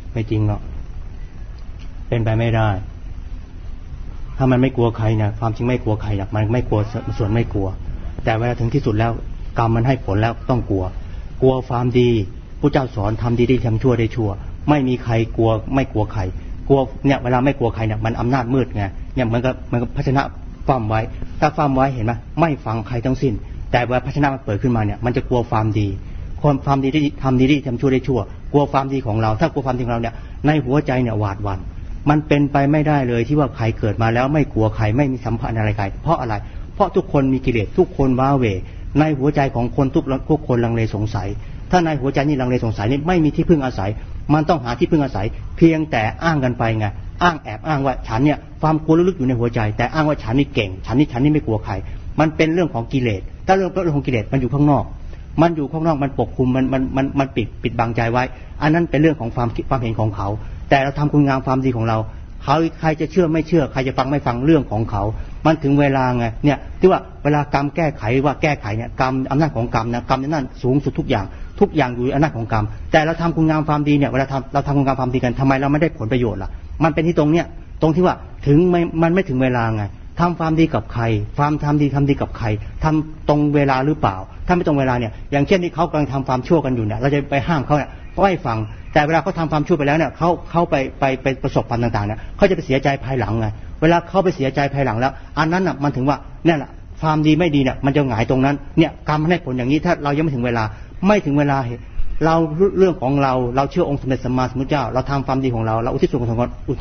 ไม่จริงหรอกเป็นไปไม่ได้ถ้ามันไม่กลัวใครเนี่ยความจริงไม่กลัวใครหรอกมันไม่กลัวส่วนไม่กลัวแต่เวลาถึงที่สุดแล้วกรรมมันให้ผลแล้วต้องกลัวความดีพระเจ้าสอนทำดีได้ทำชั่วได้ชั่วไม่มีใครกลัวไม่กลัวใครกลัวเนี่ยเวลาไม่กลัวใครเนี่ยมันอำนาจมืดไงเนี่ยมันก็ภาชนะฟั่มไว้ถ้าฟั่มไว้เห็นไหมไม่ฟังใครทั้งสิ้นแต่เวลาภาชนะมันเปิดขึ้นมาเนี่ยมันจะกลัวความดีความดีที่ทำดีได้ทำชั่วได้ชั่วกลัวความดีของเราถ้ากลัวความดีของเราเนี่ยในหัวใจเนี่ยหวาดหวั่นมันเป็นไปไม่ได้เลยที่ว่าใครเกิดมาแล้วไม่กลัวใครไม่มีสัมพันธ์อะไรใครเพราะอะไรเพราะทุกคนมีกิเลสทุกคนว้าเหวในหัวใจของคนทุกคนลังเลสงสัยถ้าในหัวใจนี่ลังเลสงสัยนี่ไม่มีที่พึ่งอาศัยมันต้องหาที่พึ่งอาศัยเพียงแต่อ้างกันไปไงอ้างแอบอ้างว่าฉันเนี่ยความกลัวลึกๆอยู่ในหัวใจแต่อ้างว่าฉันนี่เก่งฉันนี่ไม่กลัวใครมันเป็นเรื่องของกิเลสถ้าเรื่องของกิเลสมันอยู่ข้างนอกมันปกคลุมมันปิดบังใจไว้อันนั้นเป็นเรื่องของความเห็นของเขาแต่เราทำคุณงามความดีของเราใครจะเชื่อไม่เชื่อใครจะฟังไม่ฟังเรื่องของเขามันถึงเวลาไงเนี่ยที่ว่าเวลากรรมแก้ไขว่าแก้ไขเนี่ยกรรมอำนาจของกรรมนะกรรมนั่นสูงสุดทุกอย่างอยู่อำนาจของกรรมแต่เราทำคุณงามความดีเนี่ยเวลาเราทำคุณงามความดีกันทำไมเราไม่ได้ผลประโยชน์ล่ะมันเป็นที่ตรงที่ว่าถึงมันไม่ถึงเวลาไงทำความดีกับใครทำดีกับใครทำตรงเวลาหรือเปล่าถ้าไม่ตรงเวลาเนี่ยอย่างเช่นที่เขากำลังทำความชั่วกันอยู่เนี่ยเราจะไปห้ามเขาเนี่ยไม่ฟังแต่เวลาเขาทำความชั่วไปแล้วเนี่ยเขาไปประสบความต่างๆเนี่ยเขาจะไปเสียใจภายหลังไงเวลาเขาไปเสียใจภายหลังแล้วอันนั้นน่ะมันถึงว่าเนี่ยแหละความดีไม่ดีเนี่ยมันจะหงายตรงนั้นเนี่ยกรรมให้ผลอย่างนี้ถ้าเรายังไม่ถึงเวลาเราเรื่องของเราเชื่อองค์สมเด็จสัมมาสัมพุทธเจ้าเราทำความดีของเราอุทิศส่วนกุศล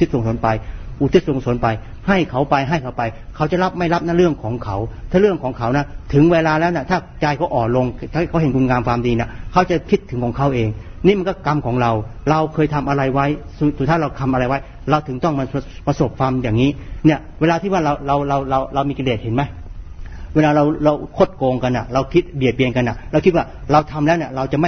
ไปให้เขาไปเขาจะรับไม่รับนั่นเรื่องของเขาถ้าเรื่องของเขานะถึงเวลาแล้วนะถ้าใจเขาอ่อนลงถ้าเขาเห็นคุณงามความดีนะเขาจะคิดถึงของเขาเองนี่มันก็กรรมของเราเคยทำอะไรไว้สุดท้ายเราทำอะไรไว้เราถึงต้องมาประสบความอย่างนี้เนี่ยเวลาที่ว่าเรามีกิเลสเห็นไหมเวลาเราคดโกงกันน่ะเราคิดเบียดเบียนกันน่ะเราคิดว่าเราทำแล้วเนี่ยเราจะ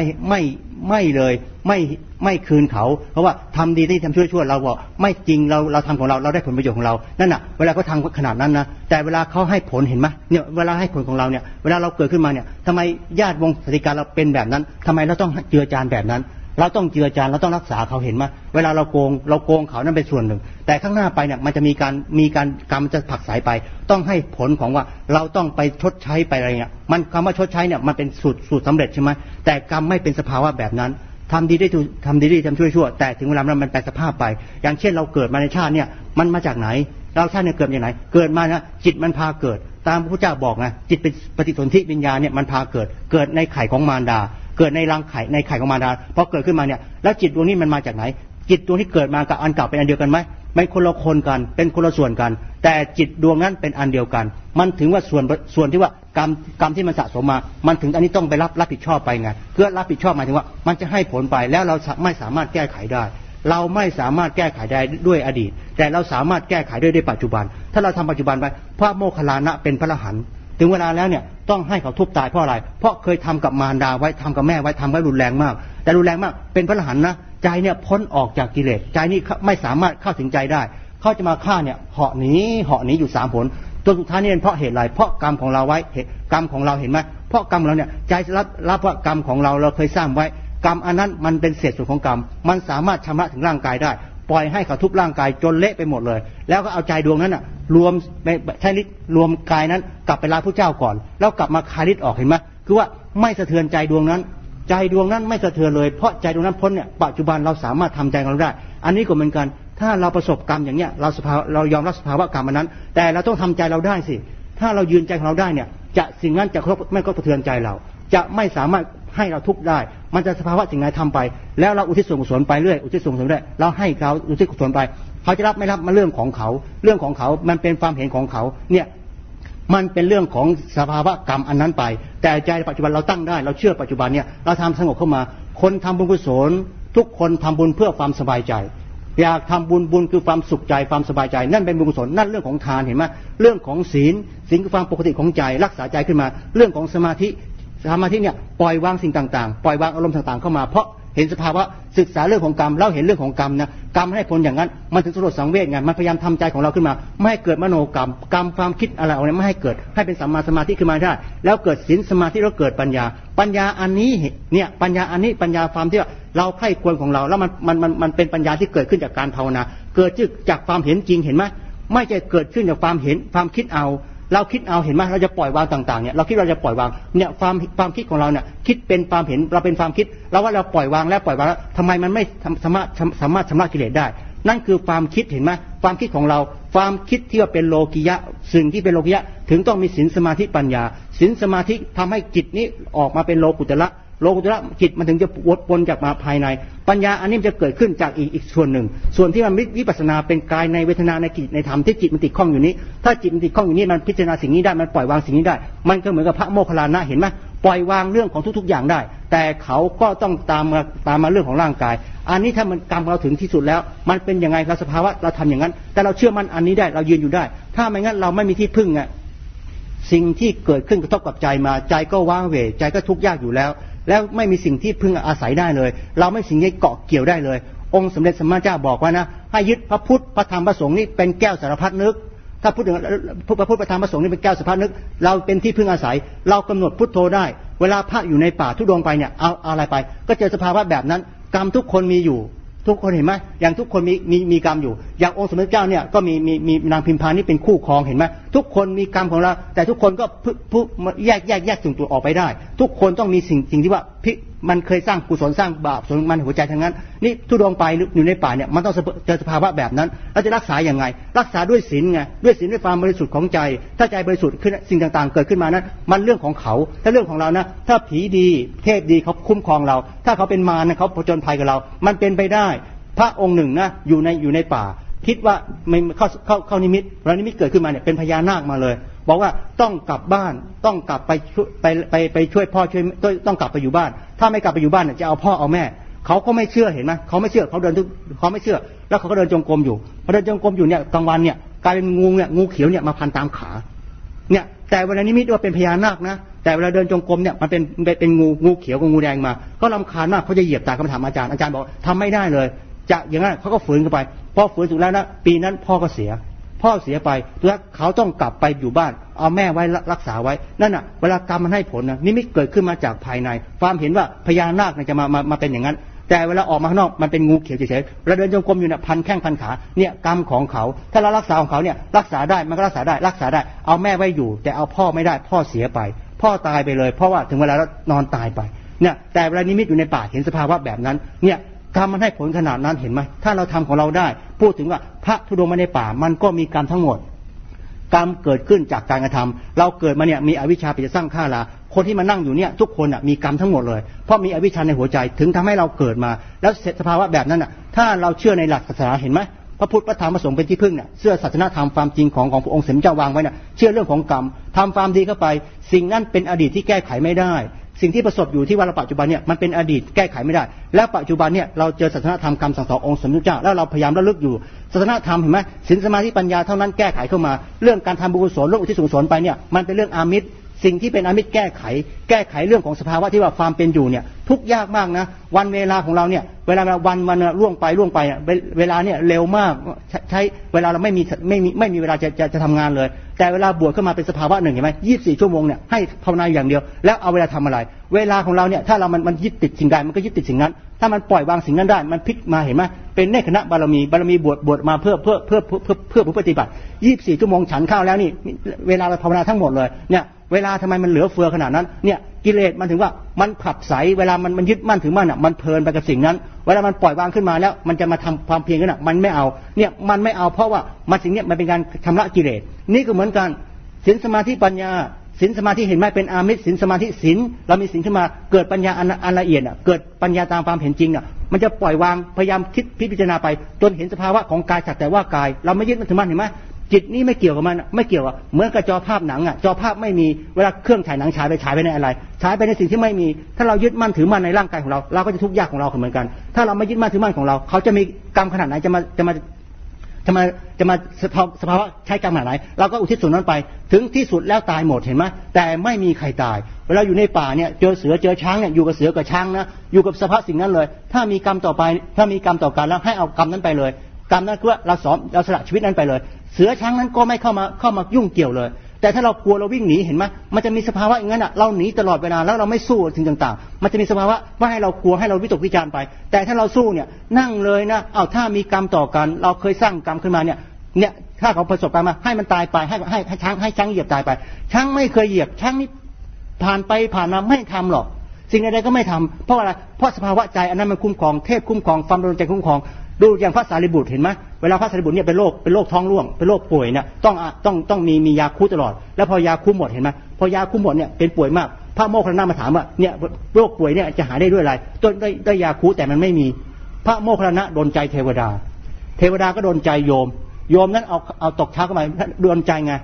ไม่คืนเขาเพราะว่าทำดีที่ทำชั่วเราบอกไม่จริงเราทำของเราได้ผลประโยชน์ของเรานั่นน่ะเวลาเขาทำขนาดนั้นนะแต่เวลาเขาให้ผลเห็นไหมเนี่ยเวลาให้ผลของเราเนี่ยเวลาเราเกิดขึ้นมาเนี่ยทำไมญาติวงศ์สถิการเราเป็นแบบนั้นทำไมเราต้องเจือจานแบบนั้นเราต้องเจือจานเราต้องรักษาเขาเห็นไหมเวลาเราโกงเขานั่นเป็นส่วนหนึ่งแต่ข้างหน้าไปเนี่ยมันจะมีการกรรมจะผลักสายไปต้องให้ผลของว่าเราต้องไปชดใช้ไปอะไรเงี้ยมันคำว่าชดใช้เนี่ยมันเป็นสูตรสำเร็จใช่ไหมแต่กรรมไม่เป็นสภาวะแบบนั้นทำดีได้ทำชั่วแต่ถึงเวลามันแปลสภาพไปอย่างเช่นเราเกิดมาในชาติเนี่ยมันมาจากไหนเราชาติเนี่ยเกิดจากไหนเกิดมานะจิตมันพาเกิดตามพระพุทธเจ้าบอกไงจิตเป็นปฏิสนธิวิญญาณเนี่ยมันพาเกิดในไข่ของมารดาเกิดในรังไข่ในไข่ของมารดาพอเกิดขึ้นมาเนี่ยแล้วจิตดวงนี้มันมาจากไหนจิตดวงที่เกิดมากับอันเก่าเป็นอันเดียวกันไหมไม่คนละคนกันเป็นคนละส่วนกันแต่จิตดวงนั้นเป็นอันเดียวกันมันถึงว่าส่วนที่ว่ากรรมที่มันสะสมมามันถึงอันนี้ต้องไปรับผิดชอบไปไงเพื่อรับผิดชอบหมายถึงว่ามันจะให้ผลไปแล้วเราไม่สามารถแก้ไขได้เราไม่สามารถแก้ไขได้ด้วยอดีตแต่เราสามารถแก้ไขด้วยปัจจุบันถ้าเราทำปัจจุบันไปพระโมคคัลลานะเป็นพระอรหันต์ถึงเวลาแล้วเนี่ยต้องให้เขาทุบตายเพราะอะไรเพราะเคยทำกับมารดาไว้ทำกับแม่ไว้ทำไว้รุนแรงมากแต่รุนแรงมากเป็นพระอรหันต์นะใจเนี่ยพ้นออกจากกิเลสใจนี่ไม่สามารถเข้าถึงใจได้เขาจะมาฆ่าเนี่ยเหาะหนีอยู่3 ผลตัวสุดท้ายนี่เป็นเพราะเหตุอะไรเพราะกรรมของเราไว้กรรมของเราเห็นไหมเพราะกรรมเราเนี่ยใจรับว่ากรรมของเราเคยสร้างไว้กรรมอันนั้นมันเป็นเศษส่วนของกรรมมันสามารถชำระถึงร่างกายได้ปล่อยให้เขาทุบร่างกายจนเละไปหมดเลยแล้วก็เอาใจดวงนั้นน่ะรวมใช้ฤทธิ์รวมกายนั้นกลับไปลาพระเจ้าก่อนแล้วกลับมาคายฤทธิ์ออกเห็นไหมคือว่าไม่สะเทือนใจดวงนั้นไม่สะเทือนเลยเพราะใจดวงนั้นพ้นเนี่ยปัจจุบันเราสามารถทำใจเราได้อันนี้ก็เหมือนกันถ้าเราประสบกรรมอย่างเนี้ยเรายอมรับสภาวะกรรมอันนั้นแต่เราต้องทำใจเราได้สิถ้าเรายืนใจของเราได้เนี่ยจะสิ่งนั้นจะไม่กระเทือนใจเราจะไม่สามารถให้เราทุกข์ได้มันจะสภาวะสิ่งไหนทำไปแล้วเราอุทิศส่วนกุศลไปเรื่อยอุทิศส่วนกุศลได้เราให้เขาอุทิศกุศลไปเขาจะรับไม่รับมาเรื่องของเขามันเป็นความเห็นของเขาเนี่ยมันเป็นเรื่องของสภาวะกรรมอันนั้นไปแต่ใจปัจจุบันเราตั้งได้เราเชื่อปัจจุบันเนี่ยเราทำสงบเข้ามาคนทำบุญกุศลทุกคนทำบุญเพื่อความสบายใจอยากทำบุญคือความสุขใจความสบายใจนั่นเป็นบุญกุศลนั่นเรื่องของทานเห็นไหมเรื่องของศีลคือความปกติของใจรักษาใจขึ้นมาเรื่องของสมาธิเนี่ยปล่อยวางสิ่งต่างๆปล่อยวางอารมณ์ต่างๆเข้ามาเพราะเห็นสภาวะศึกษาเรื่องของกรรมเราเห็นเรื่องของกรรมนะกรรมให้ผลอย่างนั้นมันถึงสลดสังเวชไงมันพยายามทำใจของเราขึ้นมาไม่ให้เกิดมโนกรรมความคิดอะไรเอาไม่ให้เกิดให้เป็นสัมมาสมาธิขึ้นมาได้แล้วเกิดศีลสมาธิแล้วเกิดปัญญาอันนี้เนี่ยปัญญาอันนี้ปัญญาความที่ว่าเราใคร่ควรของเราแล้วมันเป็นปัญญาที่เกิดขึ้นจากการภาวนาเกิดจากความเห็นจริงเห็นไหมไม่ใช่เกิดขึ้นจากความเห็นความคิดเอาเราคิดเอาเห็นไหมเราจะปล่อยวางต่างๆเนี่ยเราคิดเราจะปล่อยวางเนี่ยความคิดของเราเนี่ยคิดเป็นความเห็นเราเป็นความคิดเราว่าเราปล่อยวางแล้วทำไมมันไม่สามารถชำระกิเลสได้นั่นคือความคิดเห็นไหมความคิดของเราความคิดที่ว่าเป็นโลกิยะสิ่งที่เป็นโลกิยะถึงต้องมีศีลสมาธิปัญญาศีลสมาธิทำให้จิตนี้ออกมาเป็นโลกุตระจิตมันถึงจะวดวนจากมาภายในปัญญาอันนี้มันจะเกิดขึ้นจากอีกส่วนหนึ่งส่วนที่มันวิปัสสนาเป็นกายในเวทนาในจิตในธรรมที่จิตมันติดข้องอยู่นี้ถ้าจิตมันติดข้องอยู่นี้มันพิจารณาสิ่งนี้ได้มันปล่อยวางสิ่งนี้ได้มันก็เหมือนกับพระโมคคัลลานะเห็นไหมปล่อยวางเรื่องของทุกๆอย่างได้แต่เขาก็ต้องตามมาเรื่องของร่างกายอันนี้ถ้ามันกรรมเราถึงที่สุดแล้วมันเป็นยังไงเราสภาวะเราทำอย่างนั้นแต่เราเชื่อมั่นอันนี้ได้เรายืนอยู่ได้ถ้าไม่งั้นเราไม่มีที่พึ่งไงสิ่งที่เกิดขึ้นกระทบกับใจมาใจก็ว้าเหวใจก็ทุกข์ยากอยู่แล้วไม่มีสิ่งที่พึ่งอาศัยได้เลยเราไม่สิ่งที่เกาะเกี่ยวได้เลยองค์สมเด็จสัมมาสัมพุทธเจ้าบอกว่านะให้ยึดพระพุทธพระธรรมพระสงฆ์นี่เป็นแก้วสารพัดนึกถ้าพูดถึงพระพุทธพระธรรมพระสงฆ์นี่เป็นแก้วสารพัดนึกเราเป็นที่พึ่งอาศัยเรากำหนดพุทโธได้เวลาพระอยู่ในป่าทุดงไปเนี่ยเอาอะไรไปก็เจอสภาวะแบบนั้นกรรมทุกคนมีอยู่ทุกคนเห็นไหมอย่างทุกคนมีกรรมอยู่อย่างองค์สมเด็จเจ้าเนี่ยก็มีนางพิมพานี่เป็นคู่ครองเห็นไหมทุกคนมีกรรมของเราแต่ทุกคนก็แยกส่วนตัวออกไปได้ทุกคนต้องมีสิ่งที่ว่ามันเคยสร้างกุศลสร้างบาปส่วนมันหัวใจทั้งนั้นนี่ทุดงไปอยู่ในป่าเนี่ยมันต้องเจอสภาวะแบบนั้นแล้วจะรักษาอย่างไงรักษาด้วยศีลไงด้วยศีลด้วยความบริสุทธิ์ของใจถ้าใจบริสุทธิ์ขึ้นสิ่งต่างๆเกิดขึ้นมานั้นมันเรื่องของเขาถ้าเรื่องของเรานะถ้าผีดีเทพดีเขาคุ้มครองเราถ้าเขาเป็นมารนะเขาผจญภัยกับเรามันเป็นไปได้พระองค์หนึ่งนะอยู่ในป่าคิดว่าไม่เข้านิมิตแล้วนิมิตเกิดขึ้นมาเนี่ยเป็นพญานาคมาเลยบอกว่าต้องกลับบ้านต้องกลับไปช่วยพ่อช่วยต้องกลับไปอยู่บ้านถ้าไม่กลับไปอยู่บ้านเนี่ยจะเอาพ่อเอาแม่เขาก็ไม่เชื่อเห็นไหมเขาไม่เชื่อเขาไม่เชื่อแล้วเขาก็เดินจงกรมอยู่พอเดินจงกรมอยู่เนี่ยกลางวันเนี่ยกลายเป็นงูเขียวเนี่ยมาพันตามขาเนี่ยแต่เวลานิมิตว่าเป็นพญานาคนะแต่เวลาเดินจงกรมเนี่ยมันเป็นงูเขียวกับงูแดงมาก็รำคาญมากเขาจะเหยียบตาเขาถามอาจารย์บอกทำไม่ได้เลยจะอย่างนั้นเขาก็ฝืนกันไปพอฝืนสุดแล้วนะปีนั้นพ่อเสียไปแล้วเขาต้องกลับไปอยู่บ้านเอาแม่ไว้รักษาไว้นั่นน่ะเวลากรรมมันให้ผลนะนิมิตเกิดขึ้นมาจากภายในความเห็นว่าพญานาคจะมาเป็นอย่างนั้นแต่เวลาออกมาข้างนอกมันเป็นงูเขียวเฉยๆเราเดินจงกรมอยู่เนี่ยพันแข้งพันขาเนี่ยกรรมของเขาถ้าเรารักษาของเขาเนี่ยรักษาได้มันก็รักษาได้เอาแม่ไว้อยู่แต่เอาพ่อไม่ได้พ่อเสียไปพ่อตายไปเลยเพราะว่าถึงเวลาแล้วนอนตายไปเนี่ยแต่เวลานิมิตอยู่ในป่าเห็นสภาวะแบบนั้นเนี่ยกรรมมันให้ผลขนาดนั้นเห็นไหมถ้าเราทำของเราได้พูดถึงว่าพระธุดงค์มาในป่ามันก็มีกรรมทั้งหมดกรรมเกิดขึ้นจากการกระทำเราเกิดมาเนี่ยมีอวิชชาไปจะสร้างฆ่าละคนที่มานั่งอยู่เนี่ยทุกคนมีกรรมทั้งหมดเลยเพราะมีอวิชชาในหัวใจถึงทำให้เราเกิดมาแล้วสภาวะแบบนั้นถ้าเราเชื่อในหลักศาสนาเห็นไหมพระพุทธพระธรรมพระสงฆ์เป็นที่พึ่งเนี่ยเชื่อศาสนาธรรมความจริงของพระองค์สมเด็จเจ้าวางไว้เนี่ยเชื่อเรื่องของกรรมทำความดีเข้าไปสิ่งนั้นเป็นอดีตที่แก้ไขไม่ได้สิ่งที่ประสบอยู่ที่วันปัจจุบันเนี่ยมันเป็นอดีตแก้ไขไม่ได้และปัจจุบันเนี่ยเราเจอศาสนาธรรมคำสั่งสอนองค์สมเด็จเจ้าแล้วเราพยายามระลึกอยู่ศาสนาธรรมเห็นไหมศีลสมาธิปัญญาเท่านั้นแก้ไขเข้ามาเรื่องการทำบุญกุศลเรื่องอุทิศส่วนกุศลไปเนี่ยมันเป็นเรื่องอามิตรสิ่งที่เป็นอามิตรแก้ไขเรื่องของสภาวะที่ว่าความเป็นอยู่เนี่ยทุกยากมากนะวันเวลาของเราเนี่ยเวลาวันล่วงไปเวลาเนี่ยเร็วมากใช้เวลาเราไม่มีเวลาจะทำงานเลยแต่เวลาบวชเข้ามาเป็นสภาวะหนึ่งเห็นไหม24 ชั่วโมงเนี่ยให้ภาวนาอย่างเดียวแล้วเอาเวลาทำอะไรเวลาของเราเนี่ยถ้าเรามันยึดติดสิ่งใดมันก็ยึดติดสิ่งนั้นถ้ามันปล่อยวางสิ่งนั้นได้มันพลิกมาเห็นไหมเป็นเนคขณะบารมีบวชมาเพื่อผู้ปฏิบัติ24 ชั่วโมงฉันข้าวแล้วนี่เวลาเราภาวนาทั้งหมดเลยเนี่ยเวลาทำไมมันเหลือเฟือขนาดนั้นเนี่ยกิเลสมันถึงว่ามันผับใสเวลามันยึดมั่นถือมั่นมันเพลินไปกับสิ่งนั้นเวลามันปล่อยวางขึ้นมาแล้วมันจะมาทำความเพียรกันมันไม่เอาเนี่ยมันไม่เอาเพราะว่ามันสิ่งนี้มันเป็นการชำระกิเลสนี่ก็เหมือนกันศีลสมาธิปัญญาศีลสมาธิเห็นไหมเป็นอามิตรศีลสมาธิศีลเรามีศีลขึ้นมาเกิดปัญญาอันละเอียดเกิดปัญญาตามความเห็นจริงมันจะปล่อยวางพยายามคิดพิจารณาไปจนเห็นสภาวะของกายสักแต่ว่ากายเราไม่ยึดมันถือมันเห็นไหมจิตนี้ไม่เกี่ยวกับมันไม่เกี่ยวเหมือนกับจอภาพหนังจอภาพไม่มีเวลาเครื่องฉายหนังฉายไปในอะไรฉายไปในสิ่งที่ไม่มีถ้าเรายึดมั่นถือมั่นในร่างกายของเราก็จะทุกข์ยากของเราเหมือนกันถ้าเราไม่ยึดมั่นถือมั่นของเราเขาจะมีกรรมขนาดไหนจะจะมาสภาวะใช้กรรมขนาดไหนเราก็อุทิศส่วนนั้นไปถึงที่สุดแล้วตายหมดเห็นไหมแต่ไม่มีใครตายเวลาอยู่ในป่าเนี่ยเจอเสือเจอช้างเนี่ยอยู่กับเสือกับช้างนะอยู่กับสภาพสิ่งนั้นเลยถ้ามีกรรมต่อไปถ้ามีกรรมต่อกันแล้วให้เอากรรมนั้นไปเลยกรรมนั้นคือว่าเราสละชีวิตนั้นไปเลยเสือช้างนั้นก็ไม่เข้ามายุ่งเกี่ยวเลยแต่ถ้าเรากลัวเราวิ่งหนีเห็นไหมมันจะมีสภาวะอย่างนั้นอ่ะเราหนีตลอดเวลาแล้วเราไม่สู้ถึงต่างๆมันจะมีสภาวะว่าให้เรากลัวให้เราวิตกวิจารณ์ไปแต่ถ้าเราสู้เนี่ยนั่งเลยนะถ้ามีกรรมต่อกันเราเคยสร้างกรรมขึ้นมาเนี่ยถ้าเขาประสบการณ์มาให้มันตายไปให้ช้างเหยียบตายไปช้างไม่เคยเหยียบช้างนี่ผ่านไปผ่านมาไม่ทำหรอกสิ่งใดๆก็ไม่ทำเพราะอะไรเพราะสภาวะใจอันนั้นมันคุ้มครองเทพคุ้มครองความดลใจคุ้มครองดูอย่างพระสารีบุตรเห็นไหมเวลาพระสารีบุตรเนี่ยเป็นโรคท้องร่วงเป็นโรคป่วยเนี่ยต้องมียาคูตลอดแล้วพอยาคูหมดเห็นไหมพอยาคูหมดเนี่ยเป็นป่วยมากพระโมคคัลลานะมาถามว่าเนี่ยโรคป่วยเนี่ยจะหายได้ด้วยอะไรได้ยาคูแต่มันไม่มีพระโมคคัลลานะโดนใจเทวดาก็โดนใจโยมนั้นเอาตกช้าเข้ามาโดนใจไง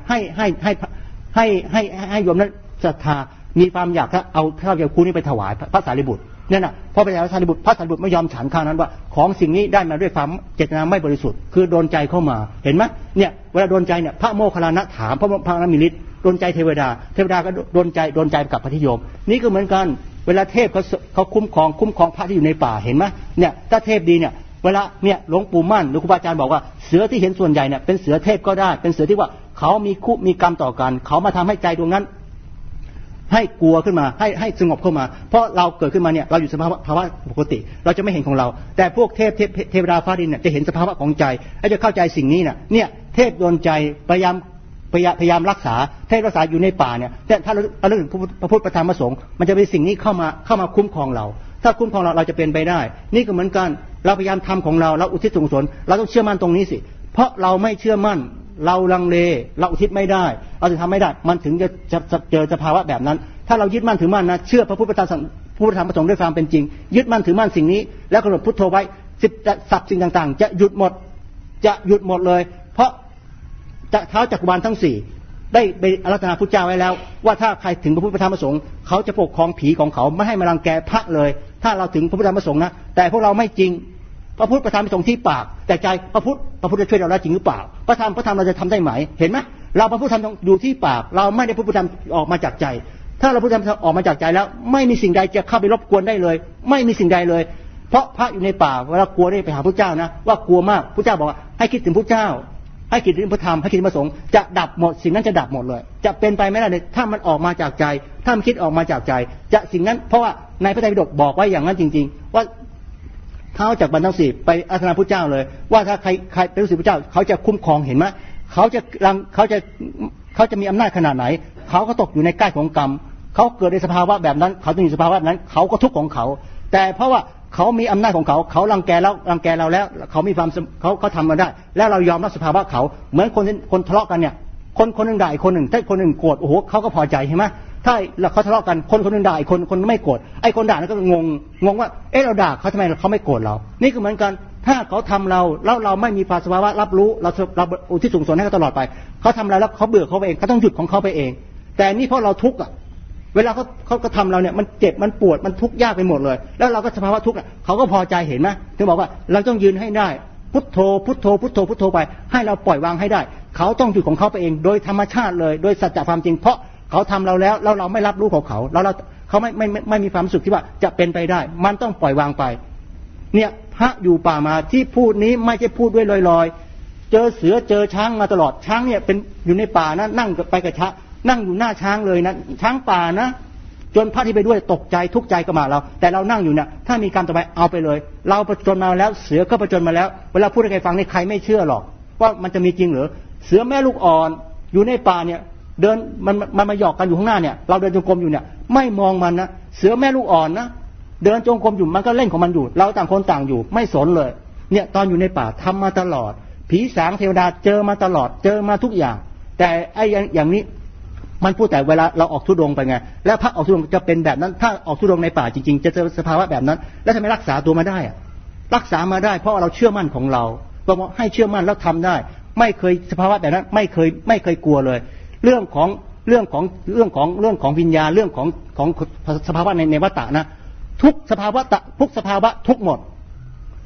ให้โยมนั้นศรัทธามีความอยากเอาข้าวยาคูนี้ไปถวายพระสารีบุตรเนี่ยนะพอไปถวายพระสารีบุตรไม่ยอมฉันข้าวนั้นว่าของสิ่งนี้ได้มาด้วยความเจตนาไม่บริสุทธิ์คือโดนใจเข้ามาเห็นไหมเนี่ยเวลาโดนใจเนี่ยพระโมคคัลลานะถามพระอรหันต์มีฤทธิ์โดนใจเทวดาก็โดนใจกับพระธิโยมนี่ก็เหมือนกันเวลาเทพเขาคุ้มครองพระที่อยู่ในป่าเห็นไหมเนี่ยถ้าเทพดีเนี่ยเวลาเนี่ยหลวงปู่มั่นหรือครูบาอาจารย์บอกว่าเสือที่เห็นส่วนใหญ่เนี่ยเป็นเสือเทพก็ได้เป็นเสือที่ว่าเขามีกรรมต่อกันเขามาทำให้ใจดวงนั้นให้กลัวขึ้นมาให้สงบเข้ามาเพราะเราเกิดขึ้นมาเนี่ยเราอยู่สภาวะปกติเราจะไม่เห็นของเราแต่พวกเทวดาฟ้าดินเนี่ยจะเห็นสภาวะของใจและจะเข้าใจสิ่งนี้เนี่ยเทพโดนใจพยายามรักษาเทพรักษาอยู่ในป่าเนี่ยแต่ถ้าเราเรื่องพระพุทธพระธรรมพระสงฆ์มันจะเป็นสิ่งนี้เข้ามาคุ้มครองเราถ้าคุ้มครองเราจะเป็นไปได้นี่ก็เหมือนกันเราพยายามทำของเราอุทิศส่วนกุศลเราต้องเชื่อมั่นตรงนี้สิเพราะเราไม่เชื่อมั่นเราลังเลเราอุทิศไม่ได้เราจะทำไม่ได้มันถึงจะเจอสภาวะแบบนั้นถ้าเรายึดมั่นถือมั่นนะเชื่อพระพุทธธรรมประสงค์ด้วยความเป็นจริงยึดมั่นถือมั่นสิ่งนี้แล้วกำหนดพุทโธไว้สับสิ่งต่างๆจะหยุดหมดเลยเพราะเท้าจักรวาลทั้งสี่ได้ไปอาราธนาพุทธเจ้าไว้แล้วว่าถ้าใครถึงพระพุทธธรรมประสงค์เขาจะปกครองผีของเขาไม่ให้มารังแกพระเลยถ้าเราถึงพระพุทธธรรมประสงค์นะแต่พวกเราไม่จริงพระพุทธธรรมประสงค์ที่ปากแต่ใจพระพุทธจะช่วยเราได้จริงหรือเปล่าพระธรรมเราจะทำได้ไหมเห็นไหมเราพระพุทธธรรมอยู่ที่ปากเราไม่ได้พระพุทธธรรมออกมาจากใจถ้าเราพุทธธรรมออกมาจากใจแล้วไม่มีสิ่งใดจะเข้าไปรบกวนได้เลยไม่มีสิ่งใดเลยเพราะพระอยู่ในป่าเวลากลัวได้ไปหาพระเจ้านะว่ากลัวมากพระเจ้าบอกว่าให้คิดถึงพระเจ้าให้คิดถึงพระธรรมให้คิดถึงพระสงฆ์จะดับหมดสิ่งนั้นจะดับหมดเลยจะเป็นไปไม่ได้เลยถ้ามันออกมาจากใจถ้ามันคิดออกมาจากใจจะสิ่งนั้นเพราะว่าในพระไตรปิฎกบอกไว้อย่างนั้นจริงๆว่าเท้าจากบรรทั้งสี่ไปอาราธนาพระเจ้าเลยว่าถ้าใครเป็นลูกศิษย์พระเจ้าเขาจะคุ้มครองเห็นไหมเขาจะมีอำนาจขนาดไหนเขาก็ตกอยู่ในใกล้ของกรรมเขาเกิดในสภาวะแบบนั้นเขาต้องอยู่สภาวะนั้นเขาก็ทุกข์ของเขาแต่เพราะว่าเขามีอำนาจของเขารังแกเราแล้วเขามีความเขาทำมาได้แล้วเรายอมรับสภาวะเขาเหมือนคนทะเลาะกันเนี่ยคนหนึ่งด่าอีกคนหนึ่งถ้าคนหนึ่งโกรธโอ้โหเขาก็พอใจใช่ไหมถ้าเขาทะเลาะกันคนหนึ่งด่าอีกคนไม่โกรธไอ้คนด่านั่นก็งงว่าเราด่าเขาทำไมเขาไม่โกรธเรานี่ก็เหมือนกันถ้าเขาทำเราแล้วเราไม่มีสภาวะรับรู้เราอุทิศส่วนกุศลให้เขาตลอดไปเขาทำอะไรแล้วเขาเบื่อเขาไปเองเขาต้องหยุดของเขาไปเองแต่นี่เพราะเราทุกข์เวลาเขาก็ทำเราเนี่ยมันเจ็บมันปวดมันทุกข์ยากไปหมดเลยแล้วเราก็สภาวะทุกข์เขาก็พอใจเห็นไหมถึงบอกว่าเราต้องยืนให้ได้พุทโธไปให้เราปล่อยวางให้ได้เขาต้องหยุดของเขาไปเองโดยธรรมชาติเลยโดยสัจจะความจริงเพราะเขาทำเราแล้วเราไม่รับรู้ของเขาเขาไม่มีความรู้สึกที่ว่าจะเป็นไปได้มันต้องปล่อยวางไปเนี่ยพระอยู่ป่ามาที่พูดนี้ไม่ใช่พูดด้วยลอยๆเจอเสือเจอช้างมาตลอดช้างเนี่ยเป็นอยู่ในป่านะนั่งไปกับช้างนั่งอยู่หน้าช้างเลยนะช้างป่านะจนพระที่ไปด้วยตกใจทุกข์ใจก็มาเราแต่เรานั่งอยู่เนี่ยถ้ามีกรรมต่อไปเอาไปเลยเราประจนมาแล้วเสือก็ประจนมาแล้วเวลาพูดให้ใครฟังนี่ใครไม่เชื่อหรอกว่ามันจะมีจริงหรือเสือแม่ลูกอ่อนอยู่ในป่าเนี่ยเดินมันมาหยอกกันอยู่ข้างหน้าเนี่ยเราเดินจงกรมอยู่เนี่ยไม่มองมันนะเสือแม่ลูกอ่อนนะเดินจงกรมอยู่มันก็เล่นของมันอยู่เราต่างคนต่างอยู่ไม่สนเลยเนี่ยตอนอยู่ในป่าทำมาตลอดผีสางเทวดาเจอมาตลอดเจอมาทุกอย่างแต่ไอ้อย่างนี้มันพูดแต่เวลาเราออกธุดงค์ไปไงแล้วพระออกธุดงค์จะเป็นแบบนั้นถ้าออกธุดงค์ในป่าจริงๆจะเจอสภาวะแบบนั้นแล้วทำไมรักษาตัวมาได้รักษามาได้เพราะเราเชื่อมั่นของเราบอกว่าให้เชื่อมั่นแล้วทำได้ไม่เคยสภาวะแบบนั้นไม่เคยกลัวเลยเรื่องของวิญญาณเรื่องของสภาวะในวัฏฏะนะทุกสภาวะทุกหมด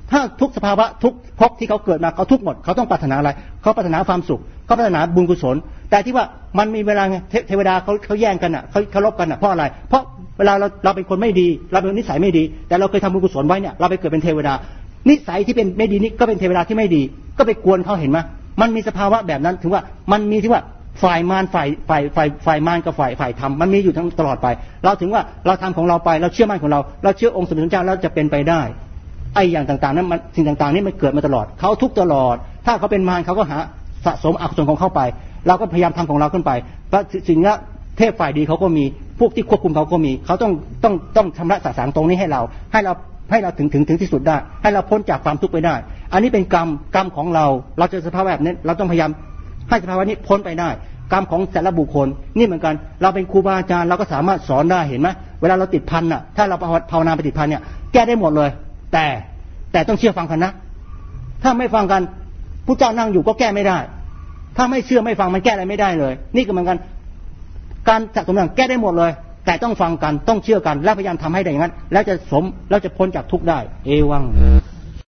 ถ้าทุกสภาวะทุกภพที่เขาเกิดมาเขาทุกหมดเขาต้องปรารถนาอะไรเขาปรารถนาความสุขเขาปรารถนาบุญกุศลแต่ที่ว่ามันมีเวลาไงเทวดาเขาแย่งกันอ่ะเขารบกันอ่ะเพราะอะไรเพราะเวลาเราเป็นคนไม่ดีเราเป็นนิสัยไม่ดีแต่เราเคยทำบุญกุศลไว้เนี่ยเราไปเกิดเป็นเทวดานิสัยที่เป็นไม่ดีนี่ก็เป็นเทวดาที่ไม่ดีก็ไปกวนเขาเห็นไหมมันมีสภาวะแบบนั้นถึงว่ามันมีที่ว่าฝ่ายมารฝ่ายมารกับฝ่ายธรรมมันมีอยู่ทั้งตลอดไปเราถึงว่าเราทำของเราไปเราเชื่อมั่นของเราเชื่อองค์สมเด็จพระเจ้าแล้วจะเป็นไปได้ไอ้อย่างต่างๆนั้นมันสิ่งต่างๆนี่มันเกิดมาตลอดเขาทุกตลอดถ้าเขาเป็นมารเขาก็หาสะสมอกุศลของเขาไปเราก็พยายามทำของเราขึ้นไปว่าสิ่งนี้เทพฝ่ายดีเขาก็มีพวกที่ควบคุมเขาก็มีเขาต้องชำระสะสางตรงนี้ให้เราถึงที่สุดได้ให้เราพ้นจากความทุกข์ไปได้อันนี้เป็นกรรมของเราเจอสภาวะแบบนี้เราต้องพยายามให้สภาวะนี้พ้นไปได้กรรมของแต่ละบุคคลนี่เหมือนกันเราเป็นครูบาอาจารย์เราก็สามารถสอนได้เห็นไหมเวลาเราติดพันน่ะถ้าเราภาวนาไปติดพันเนี่ยแก้ได้หมดเลยแต่ต้องเชื่อฟังกันนะถ้าไม่ฟังกันผู้เจ้านั่งอยู่ก็แก้ไม่ได้ถ้าไม่เชื่อไม่ฟังมันแก้อะไรไม่ได้เลยนี่ก็เหมือนกันการสะสมแก้ได้หมดเลยแต่ต้องฟังกันต้องเชื่อกันและพยายามทำให้ได้อย่างนั้นแล้วจะพ้นจากทุกข์ได้เอวัง